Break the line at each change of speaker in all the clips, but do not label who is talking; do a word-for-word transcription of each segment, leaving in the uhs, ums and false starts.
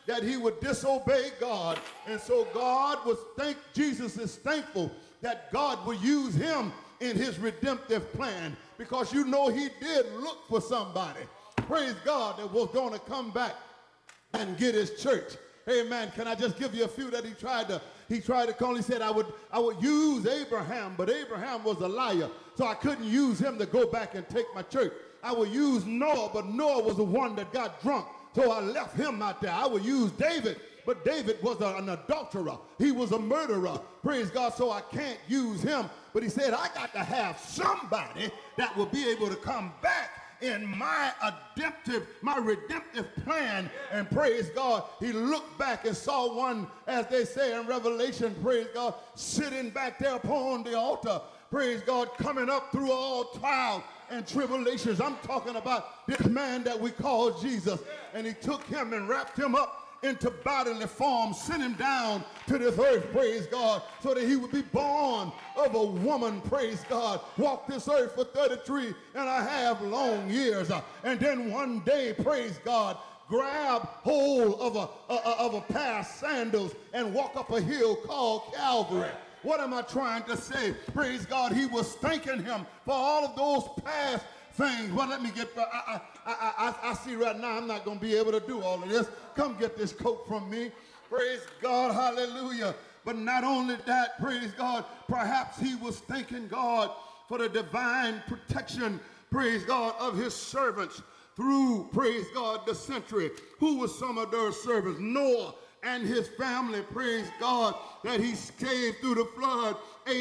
that he would disobey God. And so God was thank Jesus is thankful that God would use him in his redemptive plan, because you know he did look for somebody, praise God, that was going to come back and get his church. Amen. Can I just give you a few that he tried to he tried to call? He said, I would I would use Abraham, but Abraham was a liar, so I couldn't use him to go back and take my church. I would use Noah, but Noah was the one that got drunk, so I left him out there. I would use David, but David was a, an adulterer. He was a murderer, praise God, so I can't use him. But he said, I got to have somebody that will be able to come back in my redemptive, my redemptive plan. And praise God, he looked back and saw one, as they say in Revelation, praise God, sitting back there upon the altar, praise God, coming up through all trials and tribulations. I'm talking about this man that we call Jesus. And he took him and wrapped him up into bodily form, sent him down to this earth, praise God, so that he would be born of a woman, praise God, walk this earth for thirty-three and a half long years, uh, and then one day, praise God, grab hold of a, a, of a pair of sandals and walk up a hill called Calvary. What am I trying to say? Praise God, he was thanking him for all of those past things. Well, let me get, I, I, I, I, I see right now I'm not going to be able to do all of this. Come get this coat from me. Praise God, hallelujah. But not only that, praise God, perhaps he was thanking God for the divine protection, praise God, of his servants through, praise God, the century. Who was some of those servants? Noah and his family, praise God, that he saved through the flood.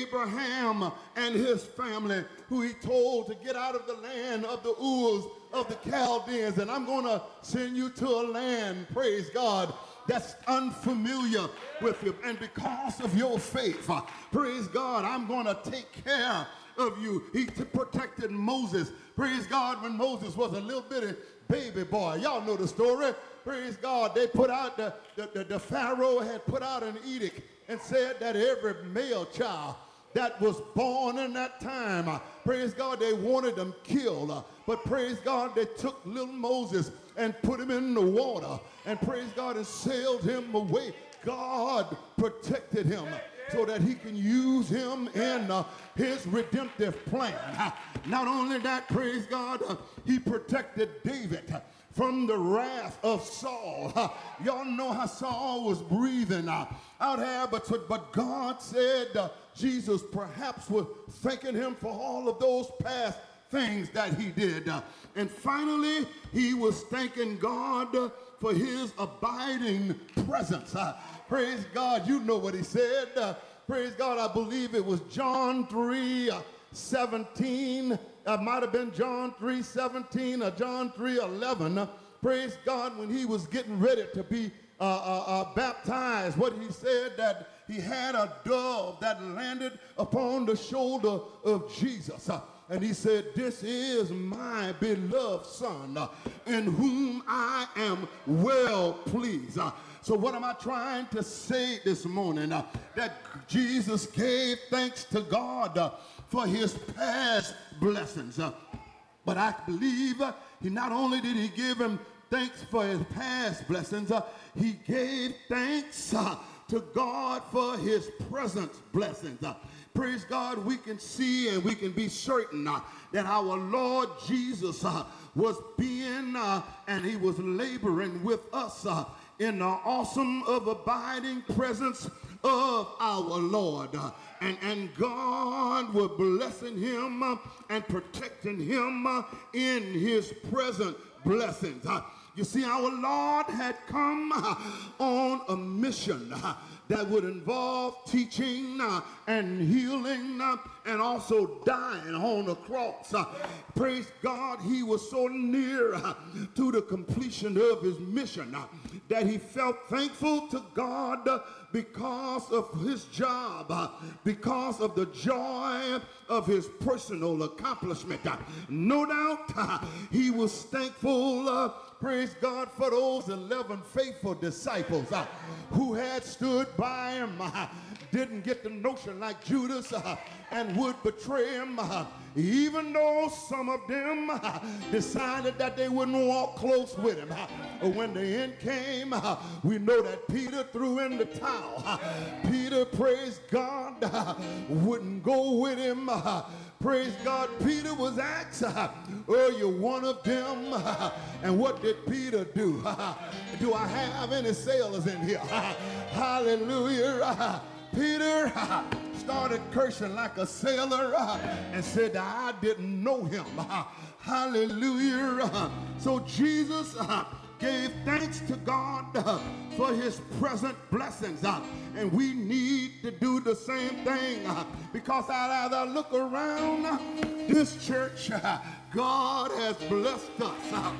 Abraham and his family, who he told to get out of the land of the Urs of the Chaldeans, and I'm going to send you to a land, praise God, that's unfamiliar with you. And because of your faith, uh, praise God, I'm going to take care of you. He protected Moses, praise God, when Moses was a little bitty baby boy. Y'all know the story. Praise God, they put out, the, the, the, the Pharaoh had put out an edict and said that every male child that was born in that time, uh, praise God, they wanted them killed. Uh, but praise God, they took little Moses and put him in the water, and praise God, and sailed him away. God protected him so that he can use him in uh, his redemptive plan. Uh, not only that, praise God, uh, he protected David uh, from the wrath of Saul. Uh, y'all know how Saul was breathing uh, out here, but, but God said uh, Jesus perhaps was thanking him for all of those past things that he did. Uh, and finally, he was thanking God uh, for his abiding presence. Uh, praise God, you know what he said. Uh, praise God, I believe it was John three seventeen. It uh, might have been John three seventeen or John three eleven. Uh, praise God, when he was getting ready to be uh, uh, uh, baptized, what he said, that he had a dove that landed upon the shoulder of Jesus. Uh, And he said, this is my beloved son, uh, in whom I am well pleased. Uh, so what am I trying to say this morning? Uh, that Jesus gave thanks to God uh, for his past blessings. Uh, but I believe uh, he not only did he give him thanks for his past blessings, uh, he gave thanks uh, to God for his present blessings. Uh, Praise God, we can see and we can be certain uh, that our Lord Jesus uh, was being uh, and he was laboring with us uh, in the awesome of abiding presence of our Lord. Uh, and, and God was blessing him uh, and protecting him uh, in his present blessings. Uh, you see, our Lord had come uh, on a mission uh, that would involve teaching uh, and healing uh, and also dying on the cross. Uh, praise God, he was so near uh, to the completion of his mission uh, that he felt thankful to God uh, because of his job, uh, because of the joy of his personal accomplishment. Uh, no doubt uh, he was thankful, uh, praise God, for those eleven faithful disciples uh, who had stood by him, uh, didn't get the notion like Judas uh, and would betray him. Uh, even though some of them decided that they wouldn't walk close with him. When the end came, we know that Peter threw in the towel. Peter, praise God, wouldn't go with him. Praise God, Peter was asked, are you one of them? And what did Peter do? Do I have any sailors in here? Hallelujah. Peter started cursing like a sailor and said, I didn't know him. Hallelujah. So Jesus gave thanks to God for his present blessings. And we need to do the same thing, because as I look around this church, God has blessed us.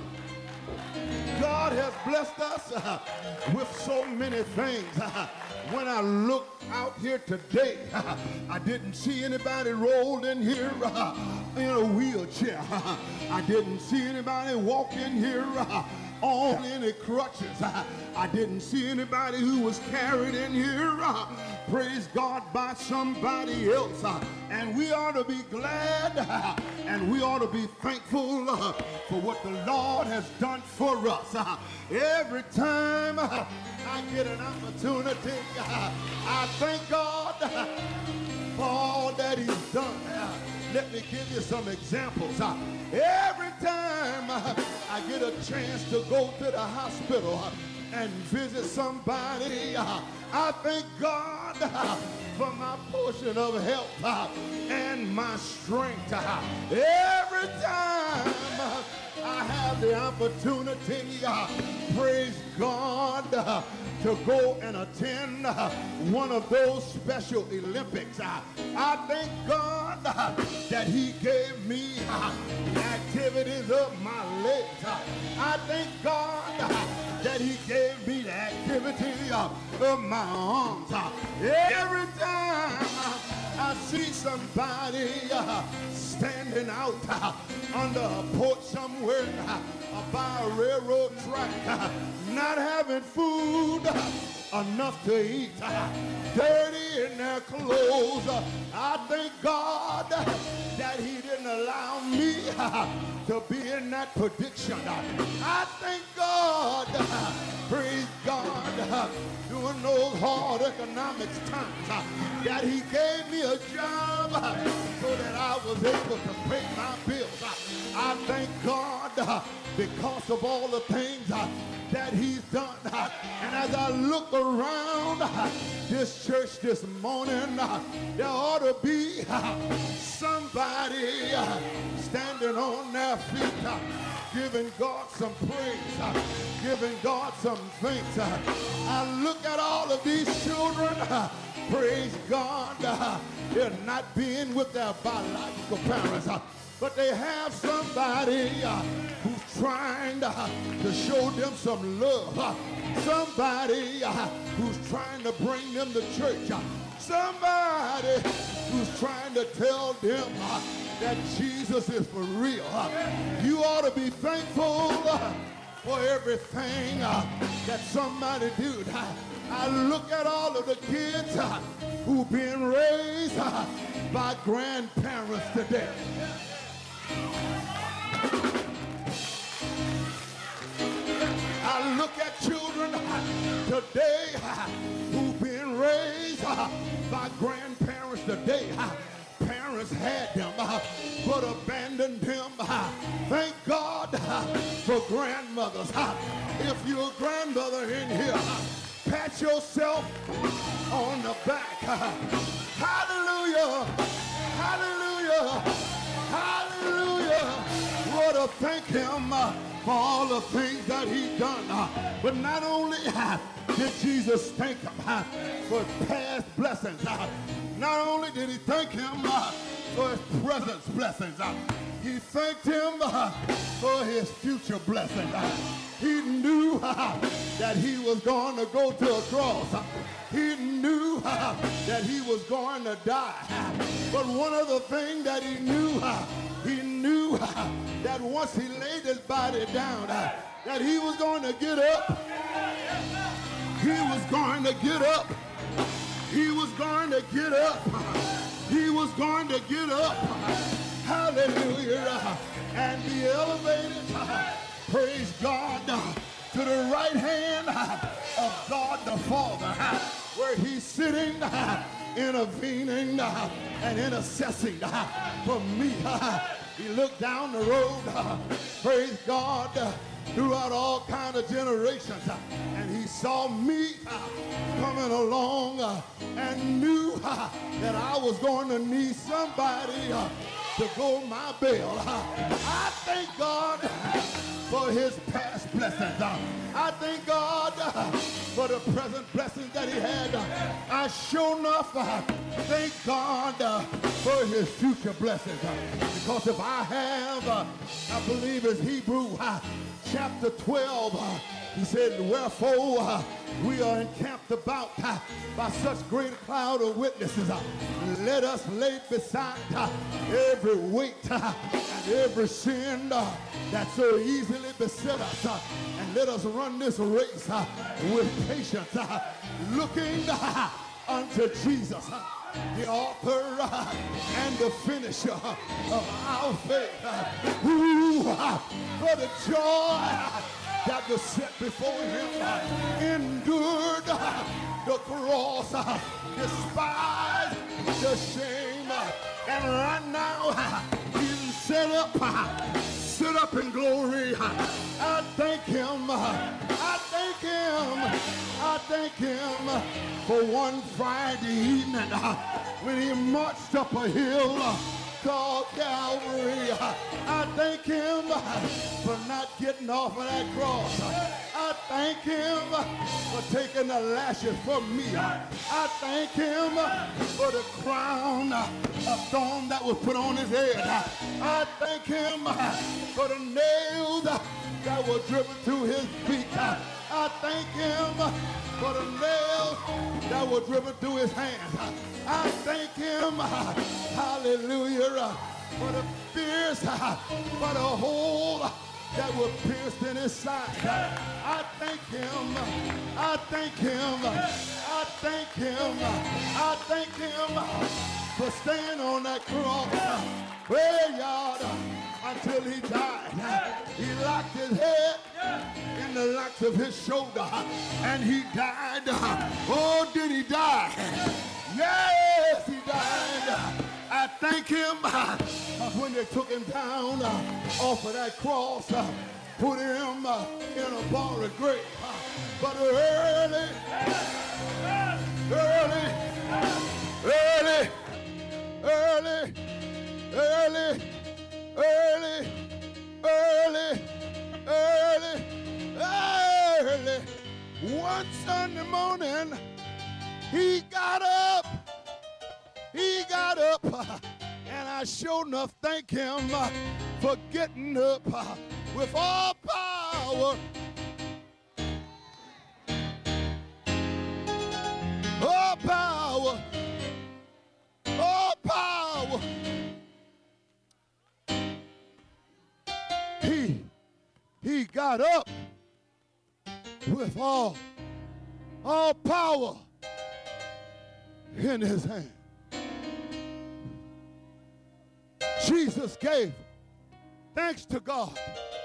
God has blessed us with so many things. When I look out here today, I didn't see anybody rolled in here in a wheelchair. I didn't see anybody walk in here on any crutches. I didn't see anybody who was carried in here, praise God, by somebody else. And we ought to be glad and we ought to be thankful for what the Lord has done for us. Every time I get an opportunity, I thank God for all that he's done. Let me give you some examples. Every time I get a chance to go to the hospital and visit somebody, I thank God for my portion of health and my strength. Every time I have the opportunity, praise God, to go and attend one of those Special Olympics. I thank God that he gave me the activities of my legs. I thank God that he gave me the activity of my arms. Every time I see somebody standing out under a porch somewhere by a railroad track, not having food enough to eat, dirty in their clothes, I thank God that he didn't allow me to be in that prediction. I thank God, praise God, during those hard economics times, that he gave me a job so that I was able to pay my bills. I thank God because of all the things that he's done. And as I look around this church this morning, there ought to be somebody standing on their feet, giving God some praise, giving God some thanks. I look at all of these children, praise God, they're not being with their biological parents, but they have somebody uh, who's trying uh, to show them some love. Somebody uh, who's trying to bring them to church. Somebody who's trying to tell them uh, that Jesus is for real. You ought to be thankful uh, for everything uh, that somebody did. I look at all of the kids uh, who've been raised uh, by grandparents today. I look at children today who've been raised by grandparents today. Parents had them but abandoned them. Thank God for grandmothers. If you're a grandmother in here, pat yourself on the back. Hallelujah! Hallelujah! Hallelujah! Lord, to thank him uh, for all the things that he done. Uh, but not only uh, did Jesus thank him uh, for past blessings, uh, not only did he thank him uh, for his present blessings, uh, he thanked him uh, for his future blessings. Uh, he knew uh, that he was going to go to a cross. Uh, he knew uh, that he was going to die. Uh, but one of the things that he knew, uh, he knew uh, that once he laid his body down, uh, that he was going to get up. He was going to get up. He was going to get up. He was going to get up. hallelujah, and be elevated, praise God, to the right hand of God the Father, where he's sitting, intervening and intercessing for me. He looked down the road, praise God, throughout all kind of generations, and he saw me coming along and knew that I was going to need somebody to go my bail. I thank God for his past blessings. I thank God for the present blessings that he had. I sure enough thank God for his future blessings. Because if I have, I believe it's Hebrew chapter twelve, he said, wherefore uh, we are encamped about uh, by such great cloud of witnesses. Uh, let us lay beside uh, every weight uh, and every sin uh, that so easily beset us. Uh, and let us run this race uh, with patience, uh, looking uh, unto Jesus, uh, the author uh, and the finisher uh, of our faith, uh, who uh, for the joy uh, that was set before him, uh, endured uh, the cross, uh, despised the shame, uh, and right now uh, he's set up, uh, sit up in glory. uh, I thank him, uh, I thank him, I thank him uh, for one Friday evening uh, when he marched up a hill uh, called Calvary. I thank him for not getting off of that cross. I thank him for taking the lashes from me. I thank him for the crown of thorn that was put on his head. I thank him for the nails that were driven through his feet. I thank him for the nails that were driven through his hands. I thank him, hallelujah, for the pierce, for the hole that was pierced in his side. I thank him, I thank him, I thank him, I thank him for staying on that cross. Well, y'all, until he died. He locked his head in the locks of his shoulder, and he died. Oh, did he die? Yes, he died. I thank him when they took him down off of that cross, put him in a borrowed grave. But early, early, early, early, early, early, early, early, early, one Sunday morning, he got up, he got up, and I sure enough thank him for getting up with all power, all power, all power. He, he got up with all, all power in his hand. Jesus gave thanks to God.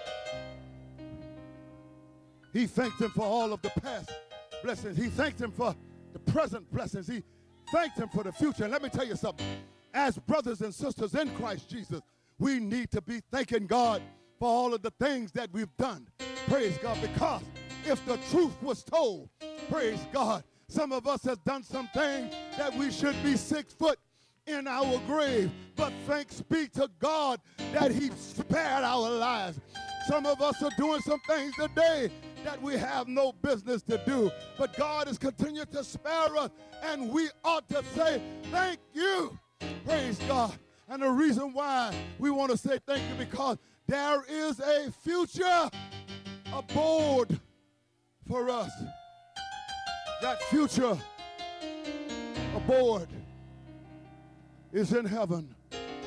He thanked him for all of the past blessings. He thanked him for the present blessings. He thanked him for the future. And let me tell you something. As brothers and sisters in Christ Jesus, we need to be thanking God for all of the things that we've done. Praise God. Because if the truth was told, praise God, some of us have done some things that we should be six foot in our grave. But thanks be to God that he spared our lives. Some of us are doing some things today that we have no business to do. But God has continued to spare us, and we ought to say thank you. Praise God. And the reason why we want to say thank you, because there is a future aboard for us. That future aboard is in heaven.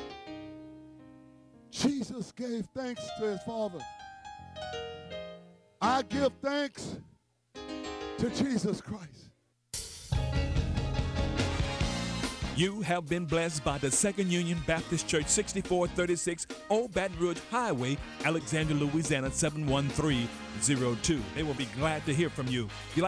Jesus gave thanks to his Father. I give thanks to Jesus Christ.
You have been blessed by the Second Union Baptist Church, sixty-four thirty-six Old Baton Rouge Highway, Alexandria, Louisiana seven one three zero two. They will be glad to hear from you. If you like